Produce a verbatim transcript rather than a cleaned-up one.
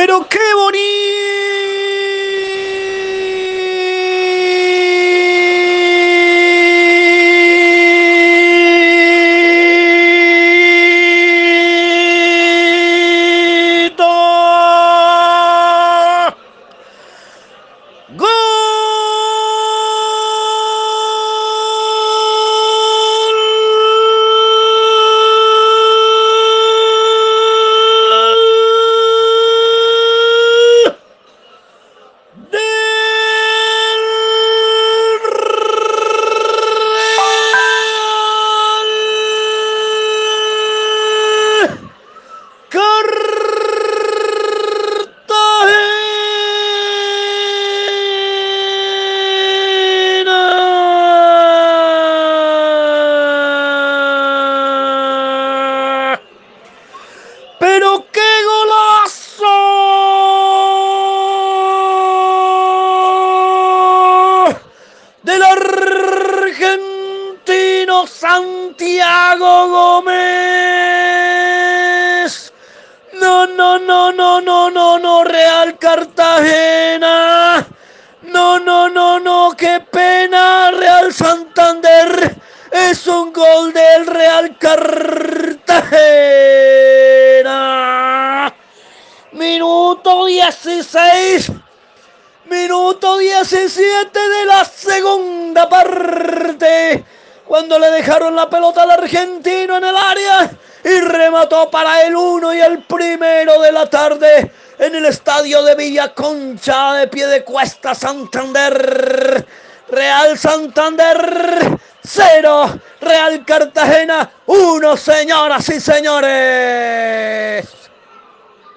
Pero qué bonito. Pero qué golazo del argentino Santiago Gómez. No, no, no, no, no, no, no, Real Cartagena. No, no, no, no, qué pena, Real Santander. Es un gol del Real Cartagena. Minuto dieciséis. Minuto diecisiete de la segunda parte. Cuando le dejaron la pelota al argentino en el área y remató para el uno y el primero de la tarde en el estadio de Villaconcha de Piedecuesta, Santander. Real Santander cero, Real Cartagena uno, señoras y señores.